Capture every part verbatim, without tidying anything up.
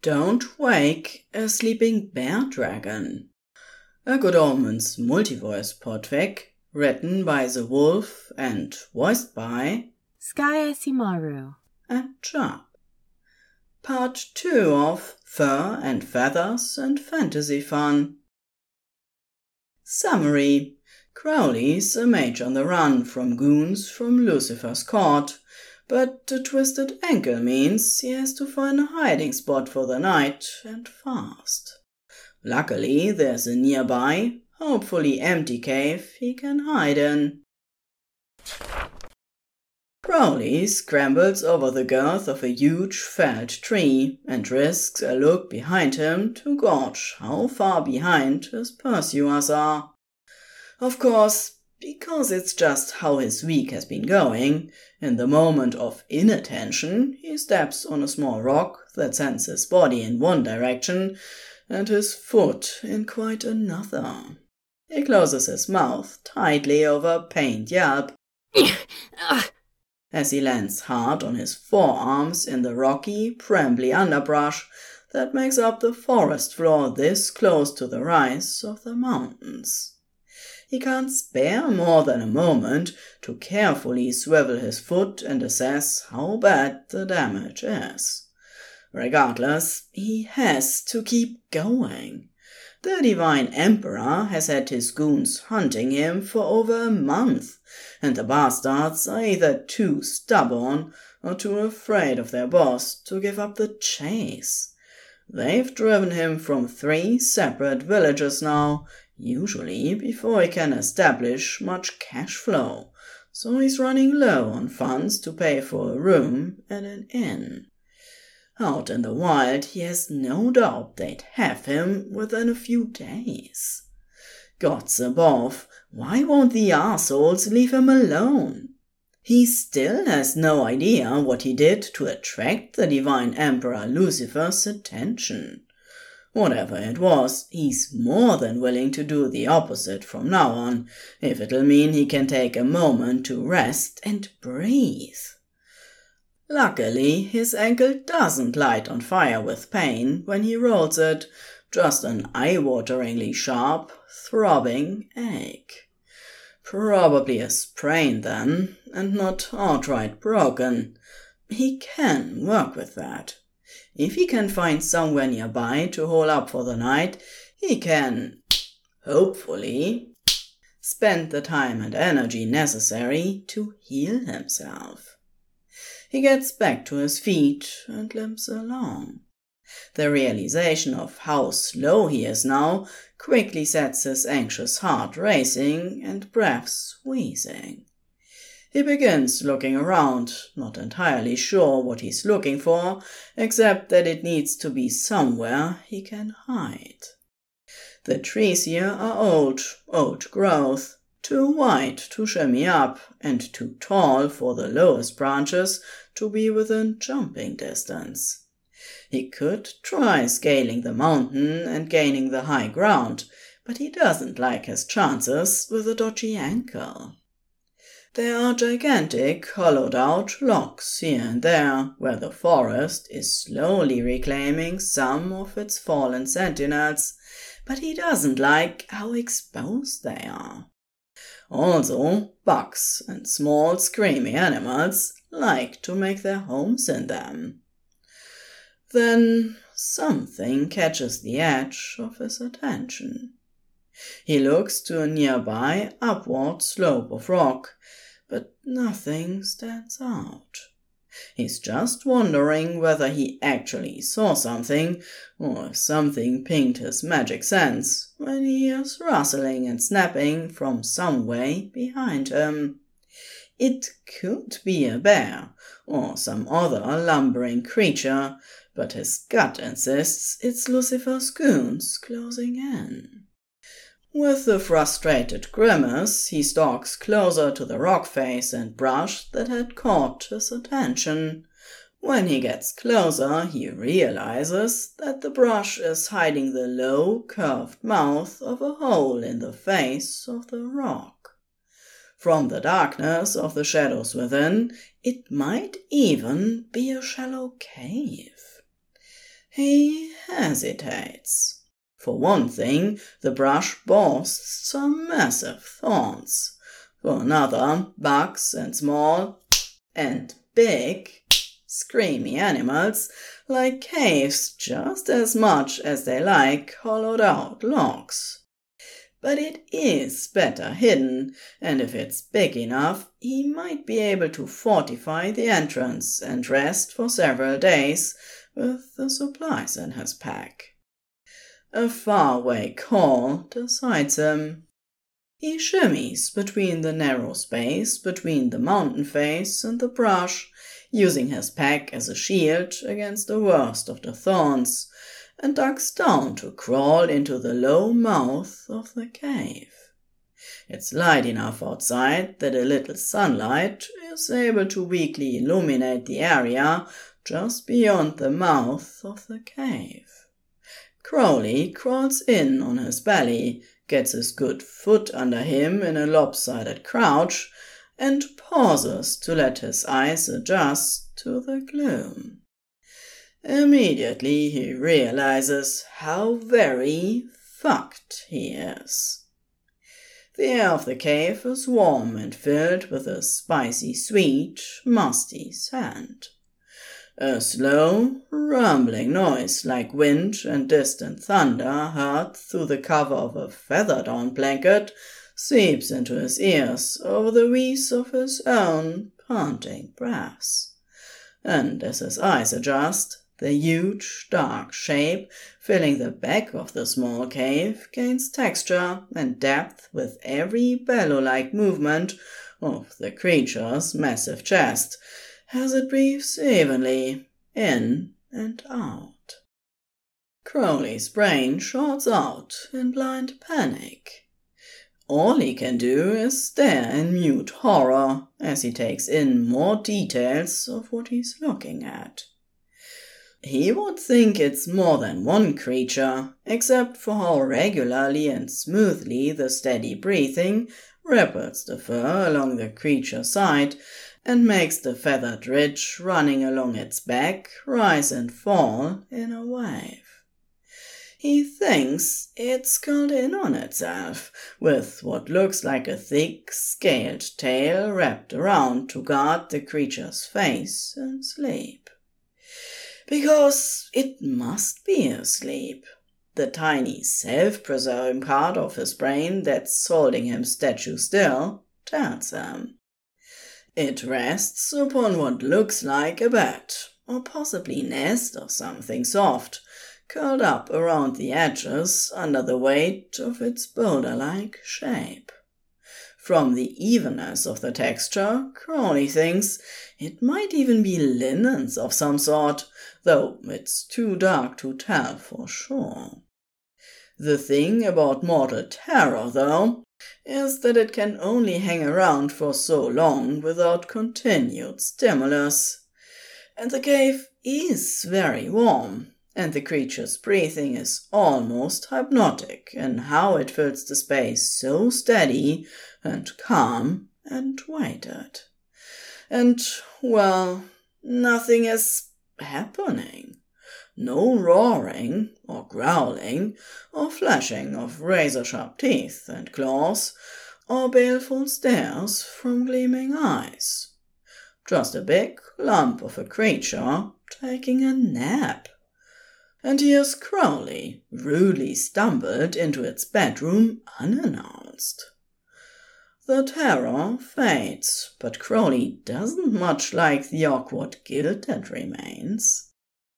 Don't Wake a Sleeping Bear Dragon. A Good Omens multi-voice podfic, written by The Wolf and voiced by Sky Asimaru and Chub. Part two of Fur and Feathers and Fantasy Fun. Summary: Crowley's a mage on the run from goons from Lucifer's court, but a twisted ankle means he has to find a hiding spot for the night, and fast. Luckily, there's a nearby, hopefully empty cave he can hide in. Crowley scrambles over the girth of a huge felled tree and risks a look behind him to gauge how far behind his pursuers are. Of course, because it's just how his week has been going, in the moment of inattention he steps on a small rock that sends his body in one direction and his foot in quite another. He closes his mouth tightly over a pained yelp as he lands hard on his forearms in the rocky, brambly underbrush that makes up the forest floor this close to the rise of the mountains. He can't spare more than a moment to carefully swivel his foot and assess how bad the damage is. Regardless, he has to keep going. The Divine Emperor has had his goons hunting him for over a month, and the bastards are either too stubborn or too afraid of their boss to give up the chase. They've driven him from three separate villages now, usually before he can establish much cash flow, so he's running low on funds to pay for a room at an inn. Out in the wild, he has no doubt they'd have him within a few days. Gods above, why won't the arseholes leave him alone? He still has no idea what he did to attract the Divine Emperor Lucifer's attention. Whatever it was, he's more than willing to do the opposite from now on, if it'll mean he can take a moment to rest and breathe. Luckily, his ankle doesn't light on fire with pain when he rolls it, just an eye-wateringly sharp, throbbing ache. Probably a sprain then, and not outright broken. He can work with that. If he can find somewhere nearby to hole up for the night, he can, hopefully, spend the time and energy necessary to heal himself. He gets back to his feet and limps along. The realization of how slow he is now quickly sets his anxious heart racing and breath wheezing. He begins looking around, not entirely sure what he's looking for, except that it needs to be somewhere he can hide. The trees here are old, old growth, too wide to shimmy up, and too tall for the lowest branches to be within jumping distance. He could try scaling the mountain and gaining the high ground, but he doesn't like his chances with a dodgy ankle. There are gigantic, hollowed-out logs here and there, where the forest is slowly reclaiming some of its fallen sentinels, but he doesn't like how exposed they are. Also, bugs and small, screaming animals like to make their homes in them. Then something catches the edge of his attention. He looks to a nearby, upward slope of rock, but nothing stands out. He's just wondering whether he actually saw something, or if something pinged his magic sense, when he hears rustling and snapping from some way behind him. It could be a bear, or some other lumbering creature, but his gut insists it's Lucifer's goons closing in. With a frustrated grimace, he stalks closer to the rock face and brush that had caught his attention. When he gets closer, he realizes that the brush is hiding the low, curved mouth of a hole in the face of the rock. From the darkness of the shadows within, it might even be a shallow cave. He hesitates. For one thing, the brush boasts some massive thorns. For another, bugs and small and big, screamy animals like caves just as much as they like hollowed-out logs. But it is better hidden, and if it's big enough, he might be able to fortify the entrance and rest for several days with the supplies in his pack. A faraway call decides him. He shimmies between the narrow space between the mountain face and the brush, using his pack as a shield against the worst of the thorns, and ducks down to crawl into the low mouth of the cave. It's light enough outside that a little sunlight is able to weakly illuminate the area just beyond the mouth of the cave. Crowley crawls in on his belly, gets his good foot under him in a lopsided crouch, and pauses to let his eyes adjust to the gloom. Immediately he realizes how very fucked he is. The air of the cave is warm and filled with a spicy, sweet, musty scent. A slow, rumbling noise like wind and distant thunder heard through the cover of a feather-down blanket seeps into his ears over the wheeze of his own panting breaths. And as his eyes adjust, the huge, dark shape filling the back of the small cave gains texture and depth with every bellow-like movement of the creature's massive chest, as it breathes evenly in and out. Crowley's brain shorts out in blind panic. All he can do is stare in mute horror as he takes in more details of what he's looking at. He would think it's more than one creature, except for how regularly and smoothly the steady breathing ripples the fur along the creature's side and makes the feathered ridge running along its back rise and fall in a wave. He thinks it's curled in on itself, with what looks like a thick, scaled tail wrapped around to guard the creature's face in sleep. Because it must be asleep. The tiny, self-preserving part of his brain that's holding him statue still tells him. It rests upon what looks like a bed, or possibly nest or something soft, curled up around the edges under the weight of its boulder-like shape. From the evenness of the texture, Crowley thinks it might even be linens of some sort, though it's too dark to tell for sure. The thing about mortal terror, though, is that it can only hang around for so long without continued stimulus. And the cave is very warm, and the creature's breathing is almost hypnotic in how it fills the space so steady and calm and weighted. And, well, nothing is happening. No roaring, or growling, or flashing of razor-sharp teeth and claws, or baleful stares from gleaming eyes. Just a big lump of a creature taking a nap. And here's Crowley, rudely stumbled into its bedroom unannounced. The terror fades, but Crowley doesn't much like the awkward guilt that remains.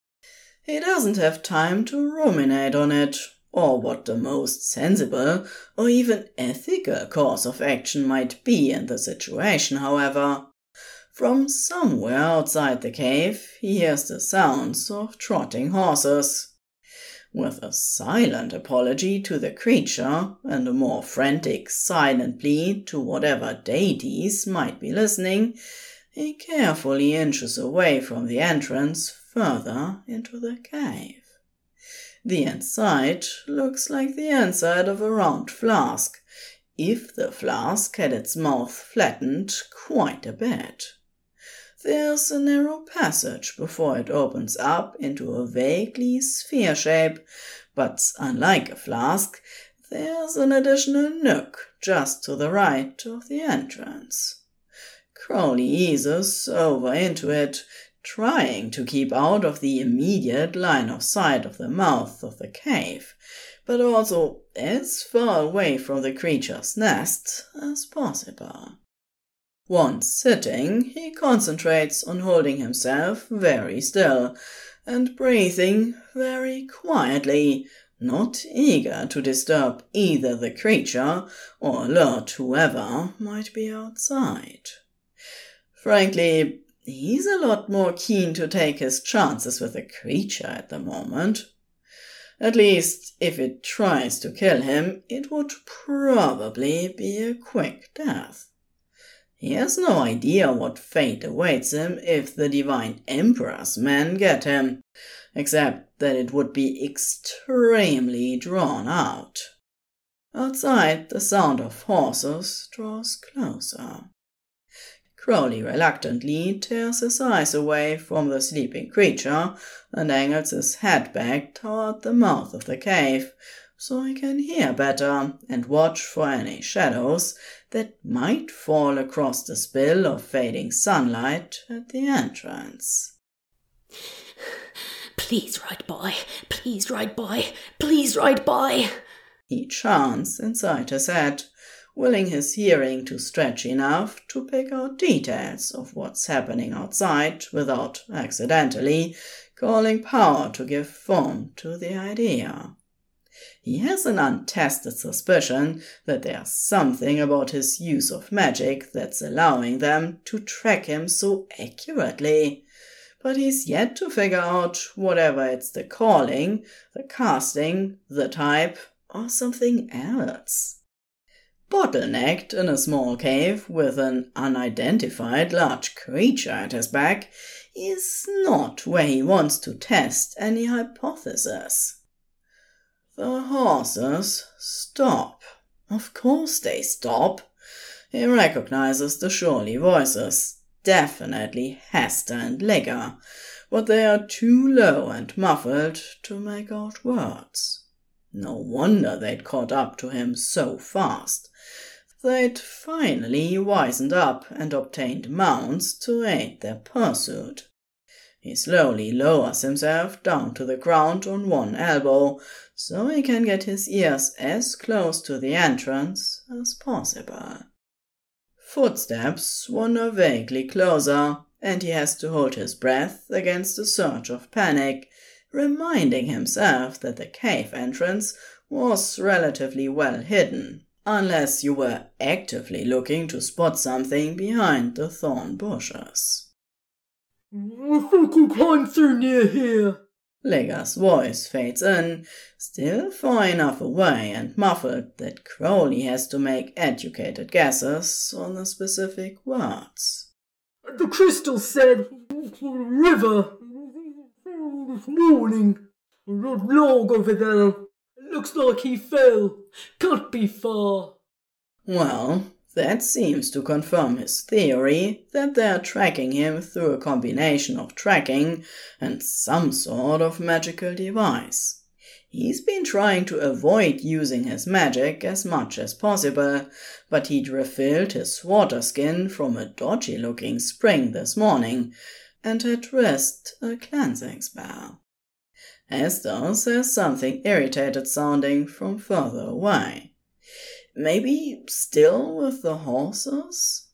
He doesn't have time to ruminate on it, or what the most sensible or even ethical course of action might be in the situation, however. From somewhere outside the cave he hears the sounds of trotting horses. With a silent apology to the creature and a more frantic silent plea to whatever deities might be listening, he carefully inches away from the entrance further into the cave. The inside looks like the inside of a round flask, if the flask had its mouth flattened quite a bit. There's a narrow passage before it opens up into a vaguely sphere shape, but unlike a flask, there's an additional nook just to the right of the entrance. Crowley eases over into it, trying to keep out of the immediate line of sight of the mouth of the cave, but also as far away from the creature's nest as possible. Once sitting, he concentrates on holding himself very still and breathing very quietly, not eager to disturb either the creature or alert whoever might be outside. Frankly, he's a lot more keen to take his chances with the creature at the moment. At least, if it tries to kill him, it would probably be a quick death. He has no idea what fate awaits him if the Divine Emperor's men get him, except that it would be extremely drawn out. Outside, the sound of horses draws closer. Crowley reluctantly tears his eyes away from the sleeping creature and angles his head back toward the mouth of the cave, so he can hear better and watch for any shadows that might fall across the spill of fading sunlight at the entrance. "Please ride by, please ride by, please ride by," he chants inside his head, willing his hearing to stretch enough to pick out details of what's happening outside without accidentally calling power to give form to the idea. He has an untested suspicion that there's something about his use of magic that's allowing them to track him so accurately, but he's yet to figure out whatever it's the calling, the casting, the type, or something else. Bottlenecked in a small cave with an unidentified large creature at his back is not where he wants to test any hypothesis. The horses stop. Of course they stop. He recognizes the surly voices, definitely Hester and Ligger, but they are too low and muffled to make out words. No wonder they'd caught up to him so fast. They'd finally wisened up and obtained mounts to aid their pursuit. He slowly lowers himself down to the ground on one elbow, so he can get his ears as close to the entrance as possible. Footsteps wander vaguely closer, and he has to hold his breath against a surge of panic, reminding himself that the cave entrance was relatively well hidden, unless you were actively looking to spot something behind the thorn bushes. "I think you can't through near here." Ligger's voice fades in, still far enough away and muffled that Crowley has to make educated guesses on the specific words. "The crystal said for the river this morning. That log over there. It looks like he fell. Can't be far." Well, that seems to confirm his theory that they're tracking him through a combination of tracking and some sort of magical device. He's been trying to avoid using his magic as much as possible, but he'd refilled his water skin from a dodgy-looking spring this morning and had risked a cleansing spell. Hester says something irritated sounding from further away. Maybe still with the horses?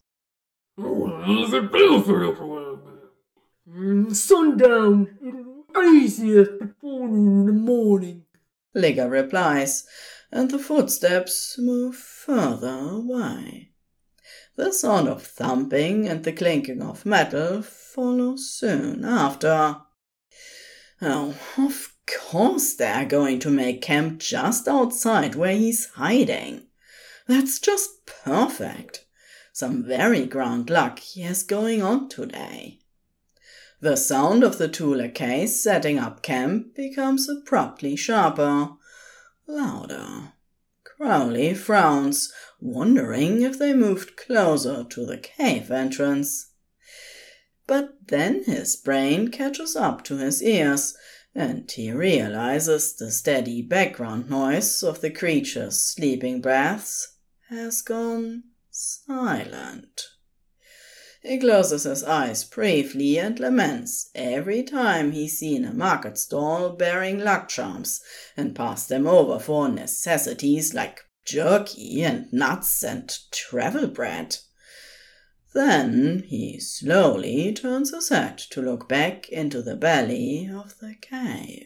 "Sundown. Easier before in the morning," Ligger replies, and the footsteps move further away. The sound of thumping and the clinking of metal follow soon after. Oh, of course they're going to make camp just outside where he's hiding. That's just perfect. Some very grand luck he has going on today. The sound of the two lakeys setting up camp becomes abruptly sharper, louder. Crowley frowns, wondering if they moved closer to the cave entrance. But then his brain catches up to his ears, and he realizes the steady background noise of the creature's sleeping breaths has gone silent. He closes his eyes briefly and laments every time he's seen a market stall bearing luck charms and passed them over for necessities like jerky and nuts and travel bread. Then he slowly turns his head to look back into the belly of the cave.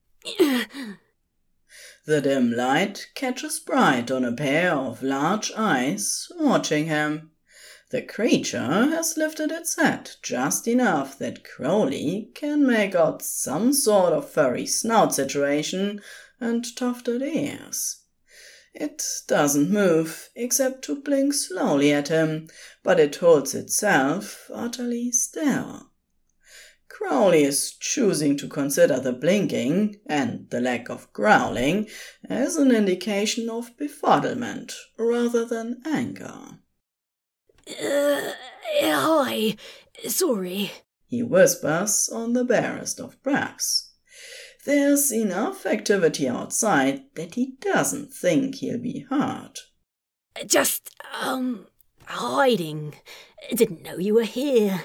The dim light catches bright on a pair of large eyes watching him. The creature has lifted its head just enough that Crowley can make out some sort of furry snout situation and tufted ears. It doesn't move, except to blink slowly at him, but it holds itself utterly still. Crowley is choosing to consider the blinking and the lack of growling as an indication of befuddlement rather than anger. Uh, hi. Sorry, he whispers on the barest of breaths. There's enough activity outside that he doesn't think he'll be hurt. Just, um, hiding. Didn't know you were here.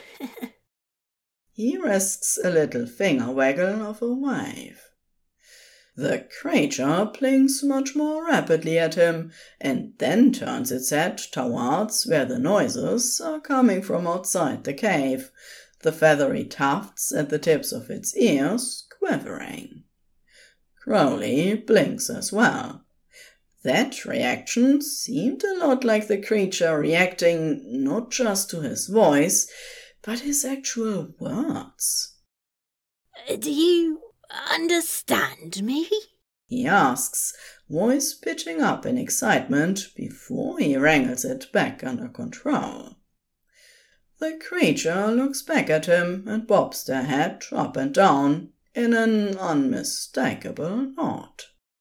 He risks a little finger waggle of a wave. The creature blinks much more rapidly at him, and then turns its head towards where the noises are coming from outside the cave, the feathery tufts at the tips of its ears quivering. Crowley blinks as well. That reaction seemed a lot like the creature reacting not just to his voice, but his actual words. Do you understand me? He asks, voice pitching up in excitement before he wrangles it back under control. The creature looks back at him and bobs their head up and down in an unmistakable nod.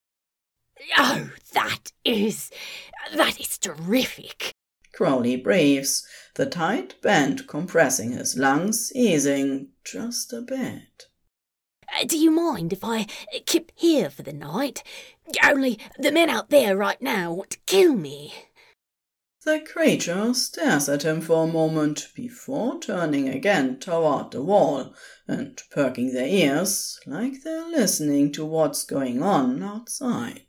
Oh, that is... that is terrific. Crowley breathes, the tight band compressing his lungs, easing just a bit. Do you mind if I keep here for the night? Only the men out there right now want to kill me. The creature stares at him for a moment before turning again toward the wall and perking their ears like they're listening to what's going on outside.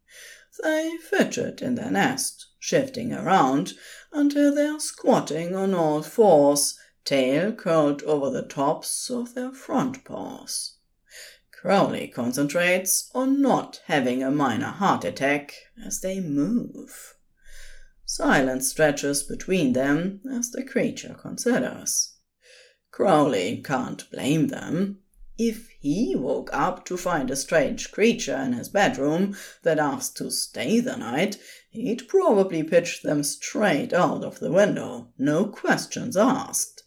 They fidget in their nest, shifting around until they're squatting on all fours, tail curled over the tops of their front paws. Crowley concentrates on not having a minor heart attack as they move. Silence stretches between them as the creature considers. Crowley can't blame them. If he woke up to find a strange creature in his bedroom that asked to stay the night, he'd probably pitch them straight out of the window, no questions asked.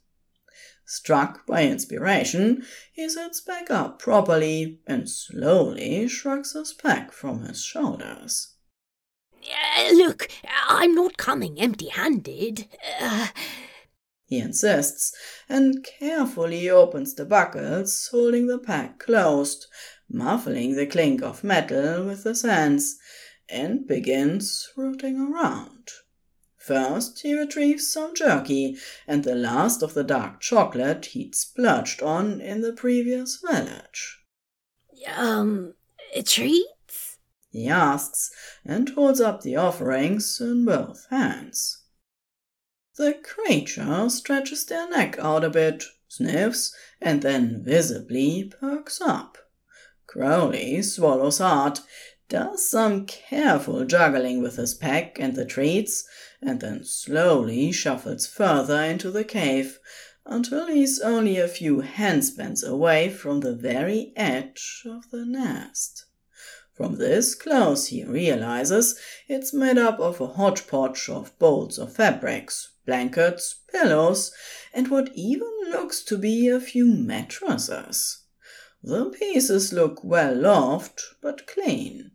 Struck by inspiration, he sits back up properly and slowly shrugs his pack from his shoulders. Uh, look, I'm not coming empty-handed. Uh... He insists, and carefully opens the buckles, holding the pack closed, muffling the clink of metal with his hands, and begins rooting around. First he retrieves some jerky and the last of the dark chocolate he'd splurged on in the previous village. Um, treats? He asks, and holds up the offerings in both hands. The creature stretches their neck out a bit, sniffs, and then visibly perks up. Crowley swallows hard, does some careful juggling with his pack and the treats, and then slowly shuffles further into the cave until he's only a few handspans away from the very edge of the nest. From this close he realizes it's made up of a hodgepodge of bolts of fabrics, blankets, pillows, and what even looks to be a few mattresses. The pieces look well loved, but clean.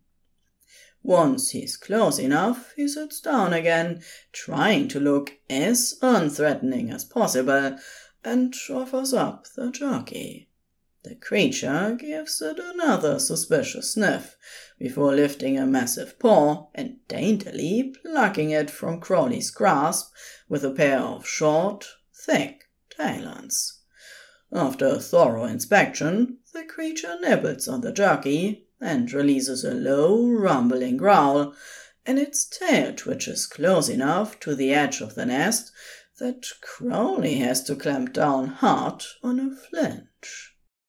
Once he's close enough, he sits down again, trying to look as unthreatening as possible, and offers up the jerky. The creature gives it another suspicious sniff before lifting a massive paw and daintily plucking it from Crowley's grasp with a pair of short, thick talons. After a thorough inspection, the creature nibbles on the jerky and releases a low, rumbling growl, and its tail twitches close enough to the edge of the nest that Crowley has to clamp down hard on a flinch.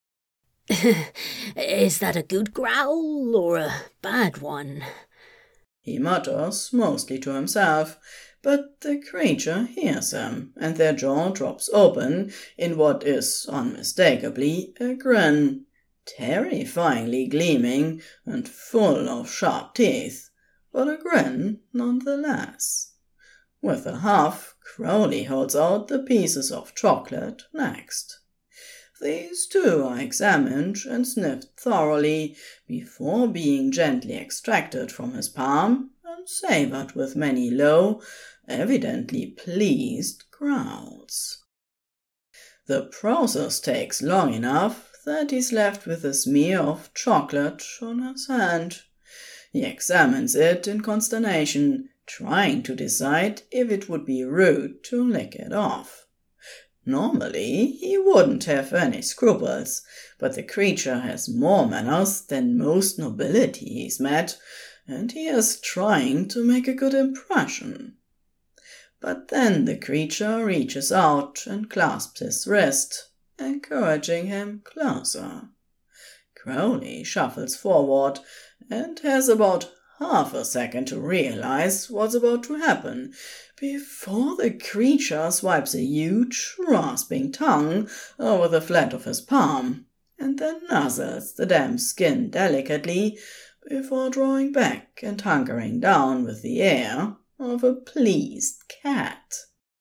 Is that a good growl or a bad one? He mutters, mostly to himself, but the creature hears him, and their jaw drops open in what is unmistakably a grin, terrifyingly gleaming and full of sharp teeth, but a grin nonetheless. With a huff, Crowley holds out the pieces of chocolate next. These too are examined and sniffed thoroughly before being gently extracted from his palm and savoured with many low, evidently pleased growls. The process takes long enough that he's left with a smear of chocolate on his hand. He examines it in consternation, trying to decide if it would be rude to lick it off. Normally, he wouldn't have any scruples, but the creature has more manners than most nobility he's met, and he is trying to make a good impression. But then the creature reaches out and clasps his wrist, encouraging him closer. Crowley shuffles forward and has about half a second to realize what's about to happen before the creature swipes a huge, rasping tongue over the flat of his palm and then nuzzles the damp skin delicately before drawing back and hunkering down with the air of a pleased cat.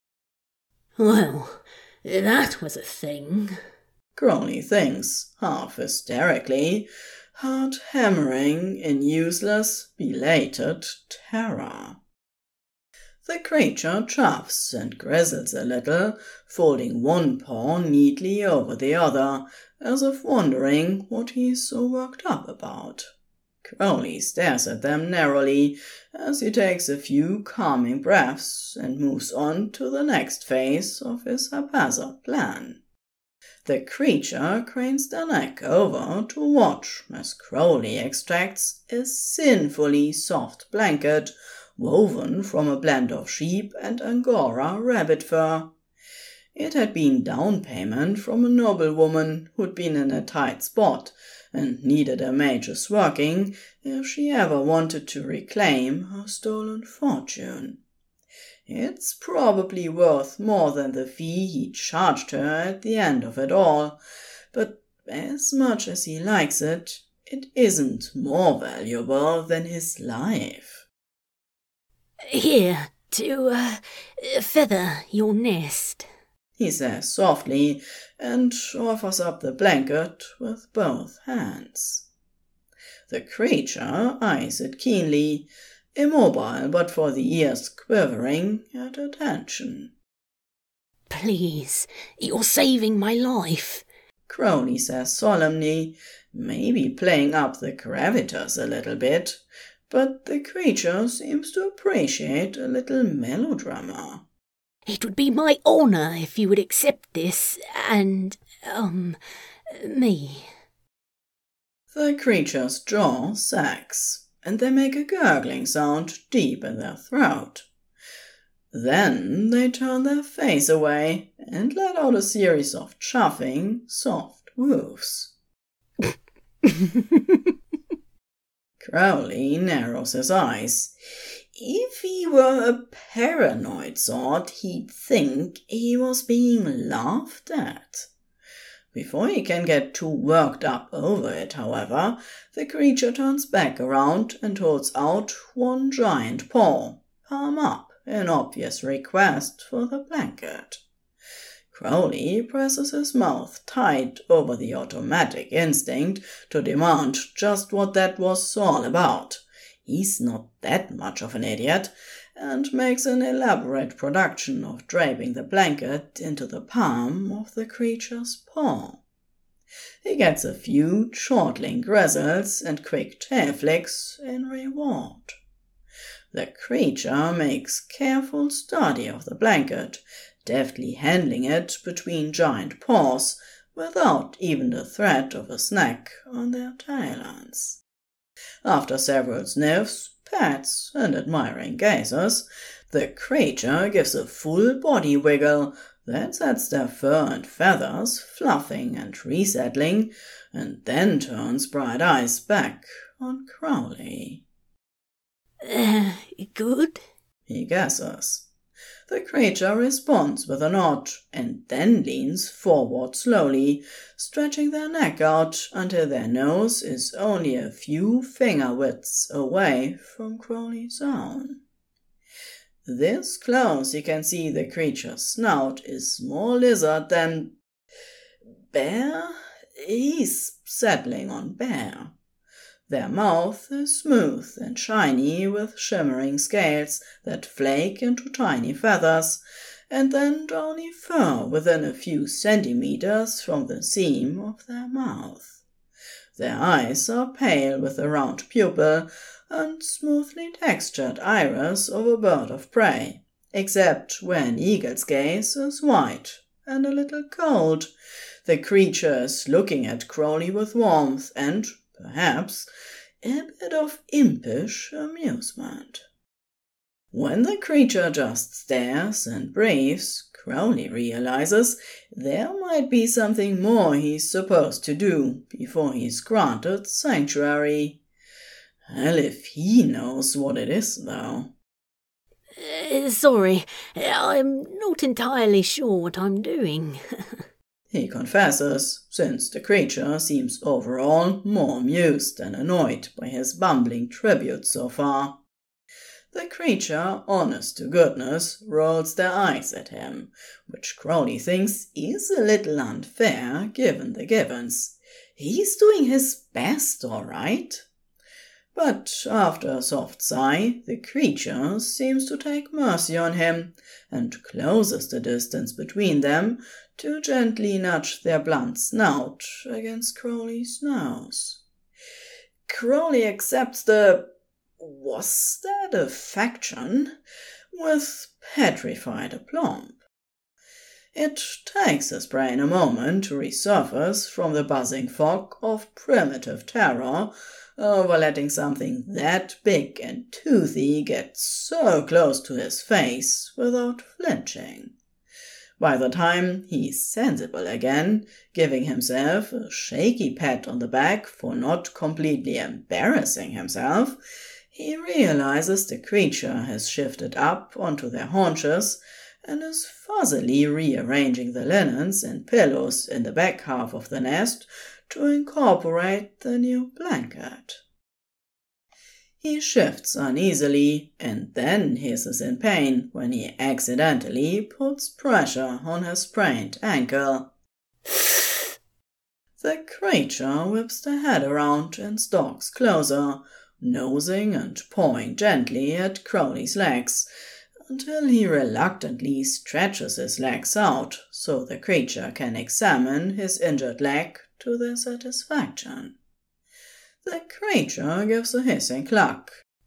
Well, that was a thing, Crowley thinks, half hysterically, heart hammering in useless, belated terror. The creature chuffs and grizzles a little, folding one paw neatly over the other, as if wondering what he's so worked up about. Crowley stares at them narrowly as he takes a few calming breaths and moves on to the next phase of his haphazard plan. The creature cranes their neck over to watch as Crowley extracts a sinfully soft blanket woven from a blend of sheep and Angora rabbit fur. It had been down payment from a noblewoman who'd been in a tight spot and needed a mage's working if she ever wanted to reclaim her stolen fortune. It's probably worth more than the fee he charged her at the end of it all, but as much as he likes it, it isn't more valuable than his life. Here, to uh, feather your nest, he says softly, and offers up the blanket with both hands. The creature eyes it keenly, immobile but for the ears quivering at attention. Please, you're saving my life, Crowley says solemnly, maybe playing up the gravitas a little bit, but the creature seems to appreciate a little melodrama. It would be my honour if you would accept this, and, um, me. The creature's jaw sags, and they make a gurgling sound deep in their throat. Then they turn their face away and let out a series of chuffing, soft woofs. Crowley narrows his eyes. If he were a paranoid sort, he'd think he was being laughed at. Before he can get too worked up over it, however, the creature turns back around and holds out one giant paw, palm up, in obvious request for the blanket. Crowley presses his mouth tight over the automatic instinct to demand just what that was all about. He's not that much of an idiot, and makes an elaborate production of draping the blanket into the palm of the creature's paw. He gets a few chortling grizzles and quick tail flicks in reward. The creature makes careful study of the blanket, deftly handling it between giant paws, without even the threat of a snack on their tail ends. After several sniffs, pats, and admiring gazes, the creature gives a full body wiggle that sets their fur and feathers fluffing and resettling, and then turns bright eyes back on Crowley. Uh, good? He guesses. The creature responds with a nod, and then leans forward slowly, stretching their neck out until their nose is only a few finger widths away from Crowley's own. This close you can see the creature's snout is more lizard than bear. He's settling on bear. Their mouth is smooth and shiny with shimmering scales that flake into tiny feathers, and then downy fur within a few centimeters from the seam of their mouth. Their eyes are pale with a round pupil and smoothly textured iris of a bird of prey, except where an eagle's gaze is white and a little cold. The creature is looking at Crowley with warmth and, perhaps, a bit of impish amusement. When the creature just stares and breathes, Crowley realizes there might be something more he's supposed to do before he's granted sanctuary. Hell if he knows what it is, though. Uh, sorry, I'm not entirely sure what I'm doing. He confesses, since the creature seems overall more amused than annoyed by his bumbling tribute so far. The creature, honest to goodness, rolls their eyes at him, which Crowley thinks is a little unfair given the givens. He's doing his best, all right. But after a soft sigh, the creature seems to take mercy on him, and closes the distance between them to gently nudge their blunt snout against Crowley's nose. Crowley accepts the "was that affection?" with petrified aplomb. It takes his brain a moment to resurface from the buzzing fog of primitive terror over letting something that big and toothy get so close to his face without flinching. By the time he's sensible again, giving himself a shaky pat on the back for not completely embarrassing himself, he realizes the creature has shifted up onto their haunches and is fuzzily rearranging the linens and pillows in the back half of the nest to incorporate the new blanket. He shifts uneasily and then hisses in pain when he accidentally puts pressure on his sprained ankle. The creature whips the head around and stalks closer, nosing and pawing gently at Crowley's legs, until he reluctantly stretches his legs out so the creature can examine his injured leg to their satisfaction. The creature gives a hissing cluck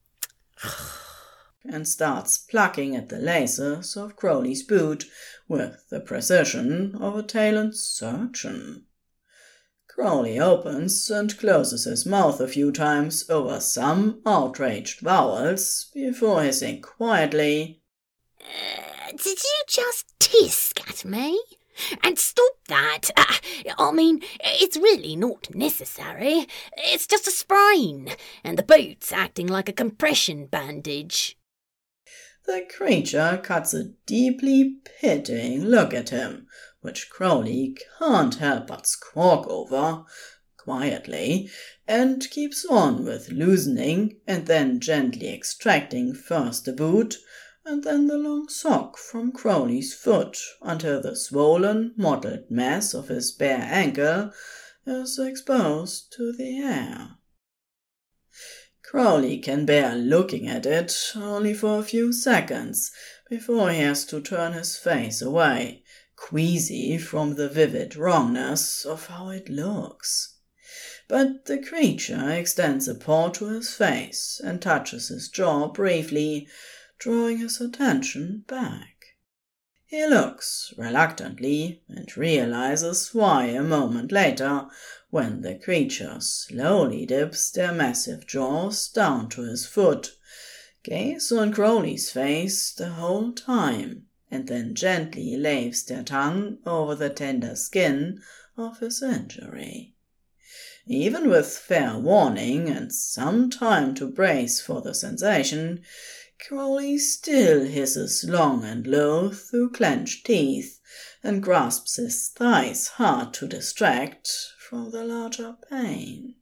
and starts plucking at the laces of Crowley's boot with the precision of a talented surgeon. Crowley opens and closes his mouth a few times over some outraged vowels before hissing quietly, Uh, did you just tisk at me? And stop that! Uh, I mean, it's really not necessary. It's just a sprain, and the boot's acting like a compression bandage. The creature cuts a deeply pitying look at him, which Crowley can't help but squawk over, quietly, and keeps on with loosening and then gently extracting first the boot and then the long sock from Crowley's foot until the swollen, mottled mass of his bare ankle is exposed to the air. Crowley can bear looking at it only for a few seconds before he has to turn his face away, queasy from the vivid wrongness of how it looks. But the creature extends a paw to his face and touches his jaw briefly, drawing his attention back. He looks reluctantly and realizes why a moment later, when the creature slowly dips their massive jaws down to his foot, gaze on Crowley's face the whole time, and then gently laves their tongue over the tender skin of his injury. Even with fair warning and some time to brace for the sensation, Crowley still hisses long and low through clenched teeth and grasps his thighs hard to distract from the larger pain.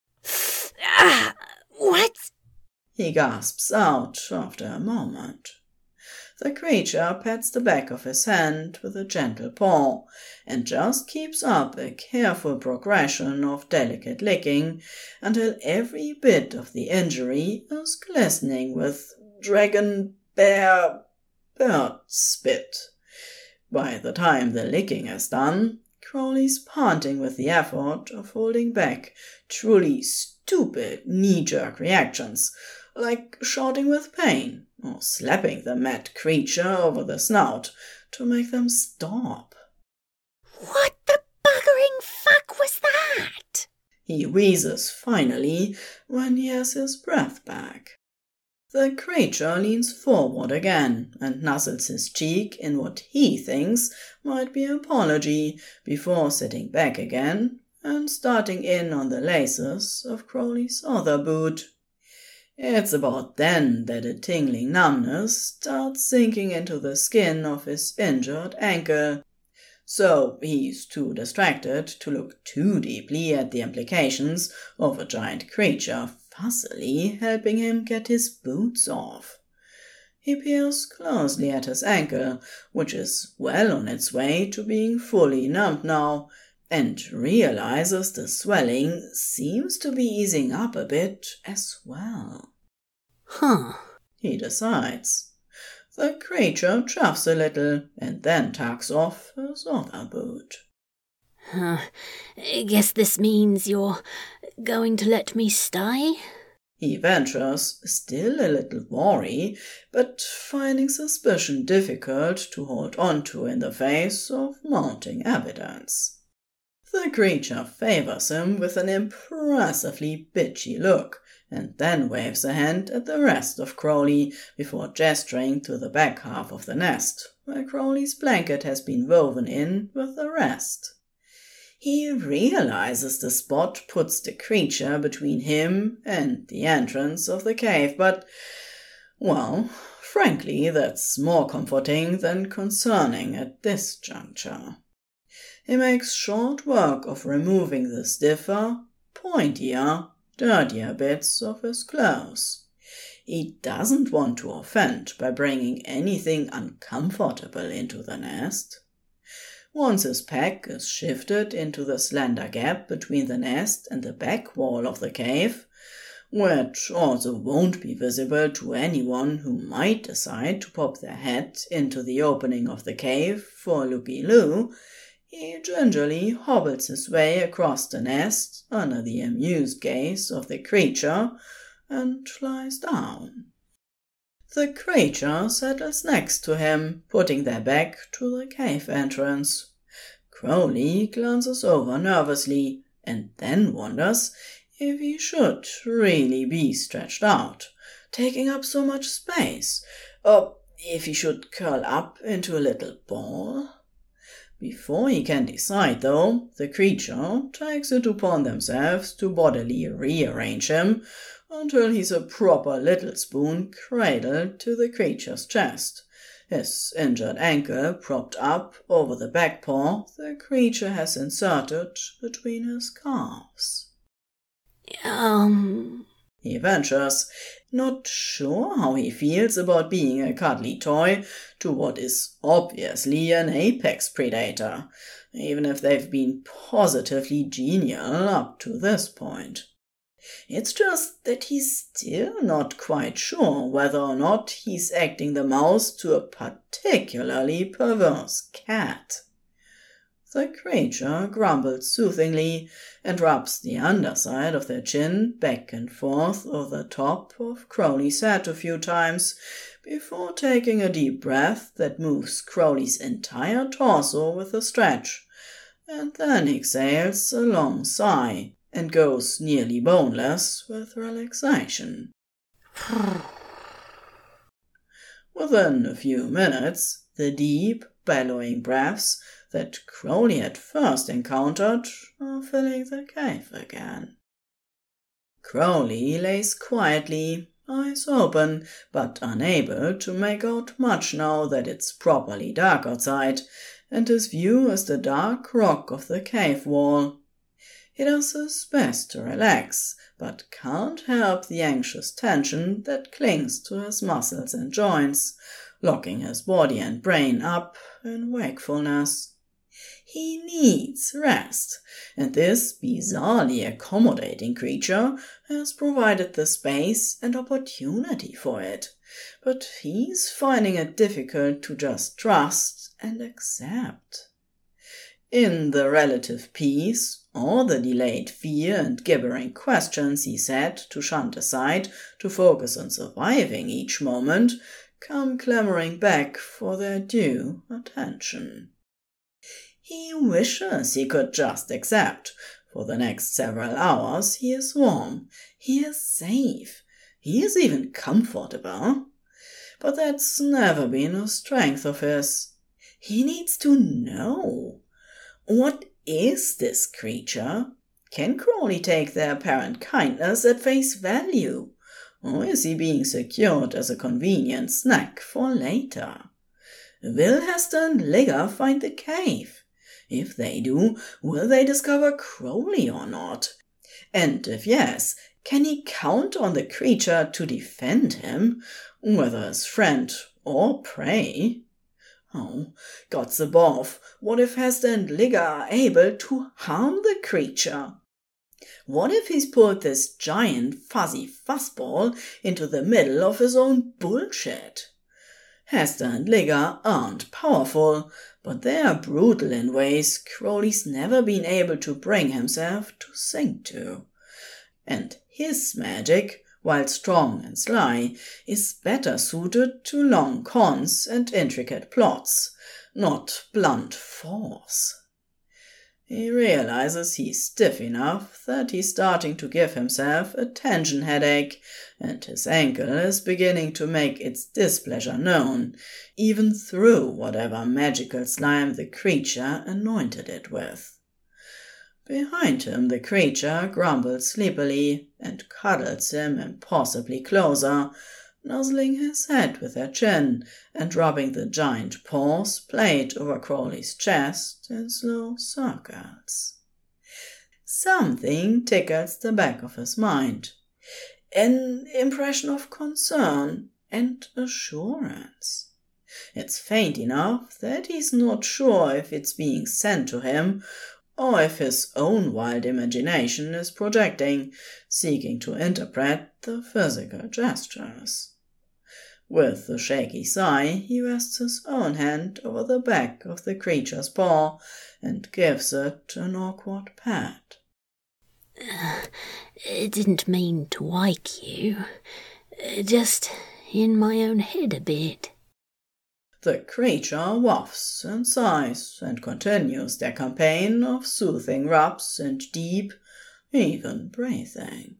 Ah, what? He gasps out after a moment. The creature pats the back of his hand with a gentle paw and just keeps up a careful progression of delicate licking until every bit of the injury is glistening with dragon, bear, bird spit. By the time the licking is done, Crowley's panting with the effort of holding back truly stupid knee-jerk reactions, like shouting with pain or slapping the mad creature over the snout to make them stop. What the buggering fuck was that? He wheezes finally when he has his breath back. The creature leans forward again and nuzzles his cheek in what he thinks might be an apology before sitting back again and starting in on the laces of Crowley's other boot. It's about then that a tingling numbness starts sinking into the skin of his injured ankle, so he's too distracted to look too deeply at the implications of a giant creature fussily helping him get his boots off. He peers closely at his ankle, which is well on its way to being fully numbed now, and realizes the swelling seems to be easing up a bit as well. Huh. He decides. The creature chuffs a little and then tucks off his other boot. Huh. I guess this means you're going to let me stay? He ventures, still a little wary, but finding suspicion difficult to hold on to in the face of mounting evidence. The creature favors him with an impressively bitchy look, and then waves a hand at the rest of Crowley before gesturing to the back half of the nest, where Crowley's blanket has been woven in with the rest. He realizes the spot puts the creature between him and the entrance of the cave, but, well, frankly, that's more comforting than concerning at this juncture. He makes short work of removing the stiffer, pointier, dirtier bits of his clothes. He doesn't want to offend by bringing anything uncomfortable into the nest. Once his pack is shifted into the slender gap between the nest and the back wall of the cave, which also won't be visible to anyone who might decide to pop their head into the opening of the cave for a looky-loo, he gingerly hobbles his way across the nest under the amused gaze of the creature and lies down. The creature settles next to him, putting their back to the cave entrance. Crowley glances over nervously and then wonders if he should really be stretched out, taking up so much space, or if he should curl up into a little ball. Before he can decide, though, the creature takes it upon themselves to bodily rearrange him until he's a proper little spoon cradled to the creature's chest, his injured ankle propped up over the back paw the creature has inserted between his calves. Um... He ventures, not sure how he feels about being a cuddly toy to what is obviously an apex predator, even if they've been positively genial up to this point. It's just that he's still not quite sure whether or not he's acting the mouse to a particularly perverse cat. The creature grumbles soothingly and rubs the underside of their chin back and forth over the top of Crowley's head a few times before taking a deep breath that moves Crowley's entire torso with a stretch, and then exhales a long sigh and goes nearly boneless with relaxation. Within a few minutes, the deep, bellowing breaths that Crowley had first encountered are filling the cave again. Crowley lays quietly, eyes open, but unable to make out much now that it's properly dark outside, and his view is the dark rock of the cave wall. He does his best to relax, but can't help the anxious tension that clings to his muscles and joints, locking his body and brain up in wakefulness. He needs rest, and this bizarrely accommodating creature has provided the space and opportunity for it, but he's finding it difficult to just trust and accept. In the relative peace, or the delayed fear and gibbering questions he said to shunt aside to focus on surviving each moment, come clamoring back for their due attention. He wishes he could just accept. For the next several hours he is warm, he is safe, he is even comfortable. But that's never been a strength of his. He needs to know. What is this creature? Can Crowley take their apparent kindness at face value? Or is he being secured as a convenient snack for later? Will Hester and Ligger find the cave? If they do, will they discover Crowley or not? And if yes, can he count on the creature to defend him, whether as friend or prey? Oh, gods above, what if Hester and Ligger are able to harm the creature? What if he's pulled this giant fuzzy fuzzball into the middle of his own bullshit? Hester and Ligger aren't powerful, but they are brutal in ways Crowley's never been able to bring himself to sink to. And his magic, while strong and sly, is better suited to long cons and intricate plots, not blunt force. He realizes he's stiff enough that he's starting to give himself a tension headache, and his ankle is beginning to make its displeasure known, even through whatever magical slime the creature anointed it with. Behind him the creature grumbles sleepily and cuddles him impossibly closer, nuzzling his head with her chin and rubbing the giant paws played over Crowley's chest in slow circles. Something tickles the back of his mind. An impression of concern and assurance. It's faint enough that he's not sure if it's being sent to him or if his own wild imagination is projecting, seeking to interpret the physical gestures. With a shaky sigh, he rests his own hand over the back of the creature's paw and gives it an awkward pat. I didn't mean to wake you. Just in my own head a bit. The creature wafts and sighs and continues their campaign of soothing rubs and deep, even breathing.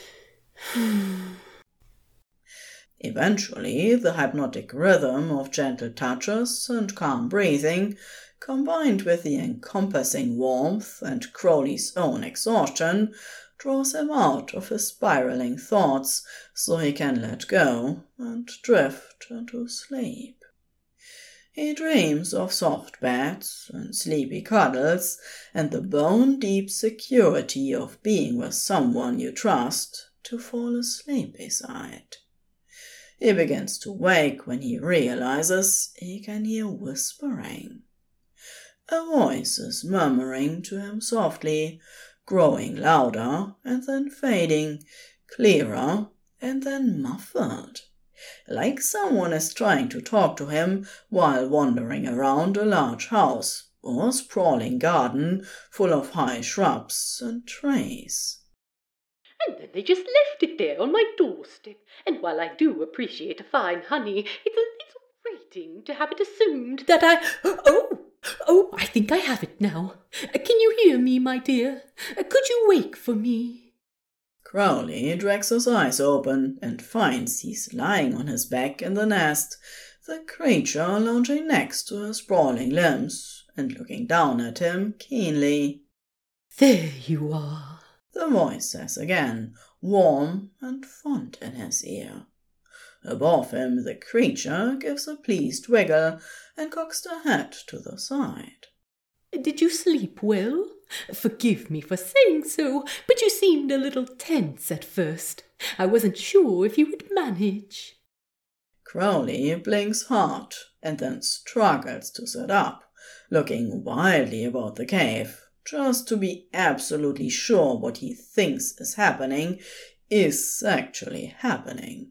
Eventually, the hypnotic rhythm of gentle touches and calm breathing, combined with the encompassing warmth and Crowley's own exhaustion, draws him out of his spiraling thoughts so he can let go and drift into sleep. He dreams of soft beds and sleepy cuddles and the bone-deep security of being with someone you trust to fall asleep beside. He begins to wake when he realizes he can hear whispering. A voice is murmuring to him softly, growing louder and then fading, clearer and then muffled, like someone is trying to talk to him while wandering around a large house or sprawling garden full of high shrubs and trees. And then they just left it there on my doorstep, and while I do appreciate a fine honey, it's a little grating to have it assumed that I... Oh! Oh, I think I have it now. Can you hear me, my dear? Could you wake for me? Crowley drags his eyes open and finds he's lying on his back in the nest, the creature lounging next to his sprawling limbs and looking down at him keenly. There you are, the voice says again, warm and fond in his ear. Above him the creature gives a pleased wiggle and cocks the head to the side. Did you sleep well? Forgive me for saying so, but you seemed a little tense at first. I wasn't sure if you would manage. Crowley blinks hard and then struggles to sit up, looking wildly about the cave, just to be absolutely sure what he thinks is happening is actually happening.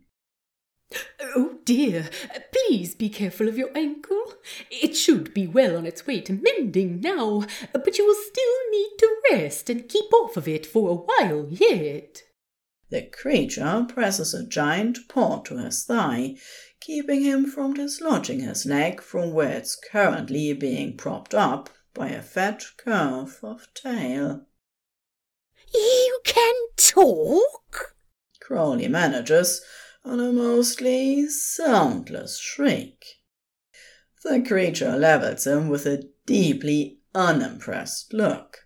Oh dear, please be careful of your ankle. It should be well on its way to mending now, but you will still need to rest and keep off of it for a while yet. The creature presses a giant paw to his thigh, keeping him from dislodging his leg from where it's currently being propped up by a fat curve of tail. You can talk? Crowley manages on a mostly soundless shriek. The creature levels him with a deeply unimpressed look.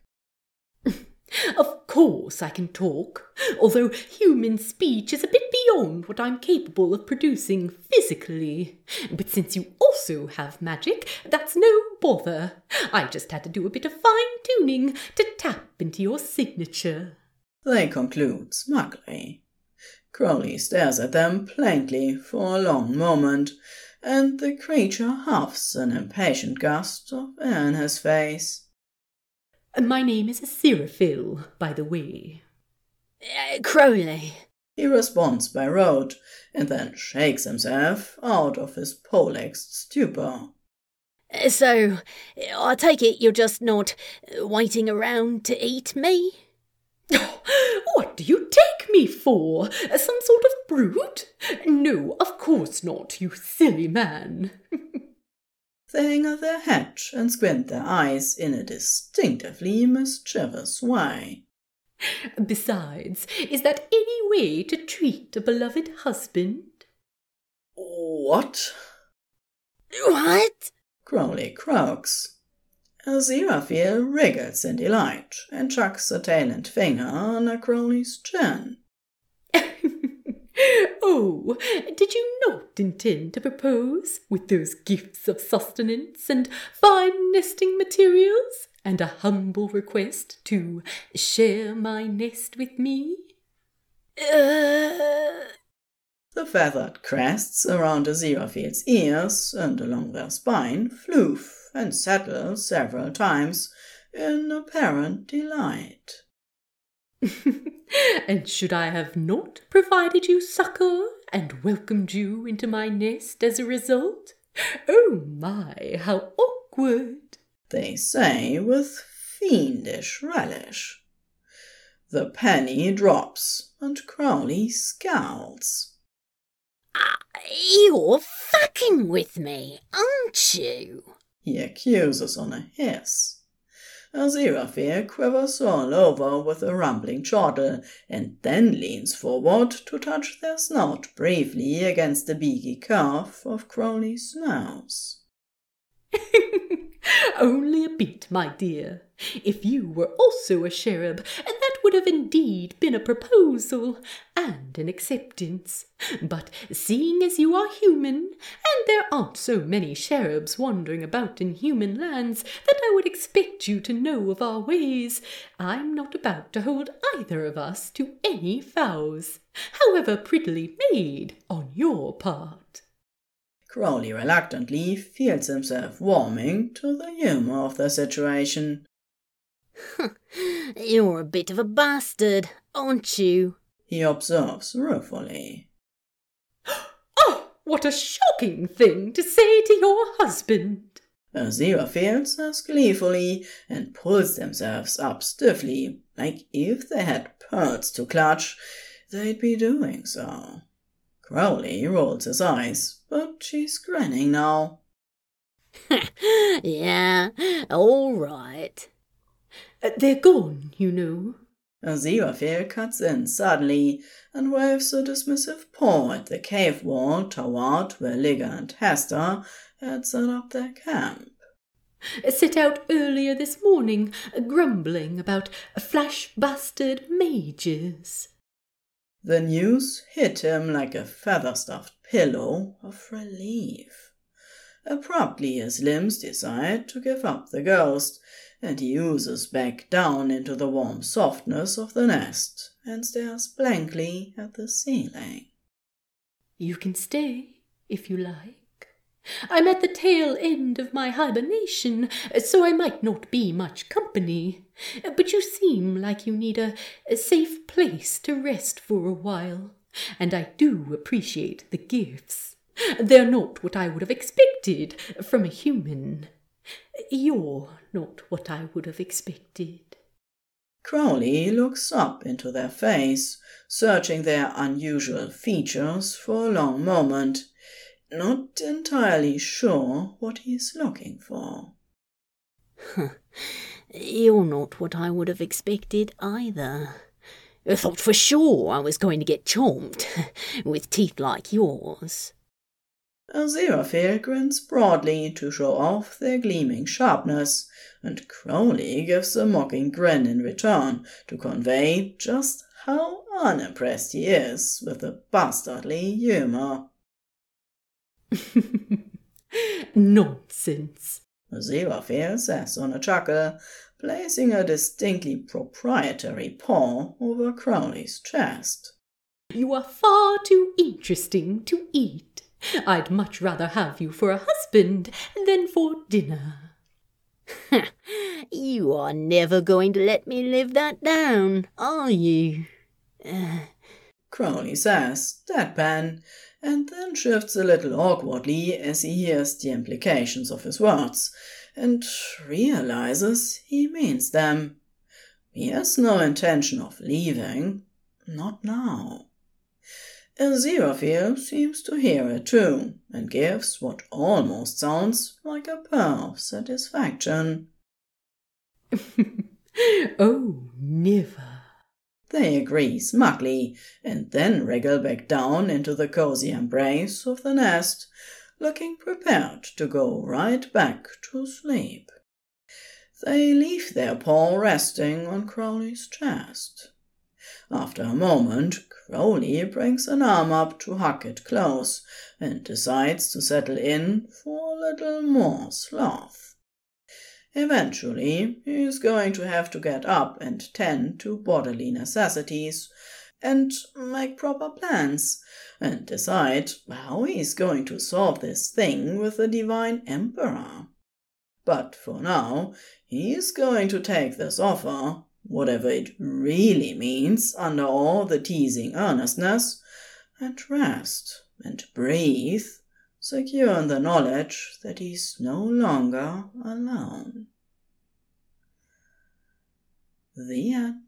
Of course I can talk, although human speech is a bit beyond what I'm capable of producing physically. But since you also have magic, that's no bother. I just had to do a bit of fine-tuning to tap into your signature. They conclude smugly. Crowley stares at them blankly for a long moment, and the creature huffs an impatient gust of air in his face. My name is Seraphil, by the way. Uh, Crowley. He responds by rote, and then shakes himself out of his poleaxed stupor. So, I take it you're just not waiting around to eat me? What do you take me for? Some sort of brute? No, of course not, you silly man. They hang at their head and squint their eyes in a distinctively mischievous way. Besides, is that any way to treat a beloved husband? What? What? Crowley croaks. Aziraphale wriggles in delight and chucks a tail and finger under Crowley's chin. Oh, did you not intend to propose with those gifts of sustenance and fine nesting materials, and a humble request to share my nest with me? Uh... The feathered crests around Aziraphale's ears and along their spine floof and settle several times in apparent delight. And should I have not provided you succour and welcomed you into my nest as a result? Oh my, how awkward! They say with fiendish relish. The penny drops, and Crowley scowls. Uh, you're fucking with me, aren't you? He accuses on a hiss. Aziraphale quivers all over with a rumbling chortle, and then leans forward to touch their snout briefly against the beaky curve of Crowley's nose. Only a bit, my dear. If you were also a cherub, that would have indeed been a proposal and an acceptance. But seeing as you are human, and there aren't so many cherubs wandering about in human lands that I would expect you to know of our ways, I'm not about to hold either of us to any vows, however prettily made on your part. Crowley reluctantly feels himself warming to the humour of the situation. You're a bit of a bastard, aren't you? He observes ruefully. Oh, what a shocking thing to say to your husband! Aziraphale says gleefully and pulls themselves up stiffly, like if they had pearls to clutch, they'd be doing so. Crowley rolls his eyes, but she's grinning now. Yeah, all right. Uh, they're gone, you know. Aziraphale cuts in suddenly and waves a dismissive paw at the cave wall toward where Ligga and Hester had set up their camp. Set out earlier this morning, grumbling about flash-busted mages. The news hit him like a feather-stuffed pillow of relief. Abruptly his limbs decide to give up the ghost, and he oozes back down into the warm softness of the nest and stares blankly at the ceiling. You can stay, if you like. I'm at the tail end of my hibernation, so I might not be much company. But you seem like you need a, a safe place to rest for a while, and I do appreciate the gifts. They're not what I would have expected from a human. You're not what I would have expected. Crowley looks up into their face, searching their unusual features for a long moment, not entirely sure what he's looking for. You're not what I would have expected either. I thought for sure I was going to get chomped with teeth like yours. Aziraphale grins broadly to show off their gleaming sharpness, and Crowley gives a mocking grin in return to convey just how unimpressed he is with the bastardly humour. Nonsense, Aziraphale says on a chuckle, placing a distinctly proprietary paw over Crowley's chest. You are far too interesting to eat. I'd much rather have you for a husband than for dinner. You are never going to let me live that down, are you? Crowley says, deadpan, and then shifts a little awkwardly as he hears the implications of his words, and realizes he means them. He has no intention of leaving. Not now. Aziraphale seems to hear it too, and gives what almost sounds like a purr of satisfaction. Oh, never. They agree smugly, and then wriggle back down into the cozy embrace of the nest, looking prepared to go right back to sleep. They leave their paw resting on Crowley's chest. After a moment, Crowley brings an arm up to hug it close, and decides to settle in for a little more sloth. Eventually, he's going to have to get up and tend to bodily necessities, and make proper plans, and decide how he's going to solve this thing with the Divine Emperor. But for now, he's going to take this offer, whatever it really means under all the teasing earnestness, and rest and breathe, secure in the knowledge that he's no longer alone. The end.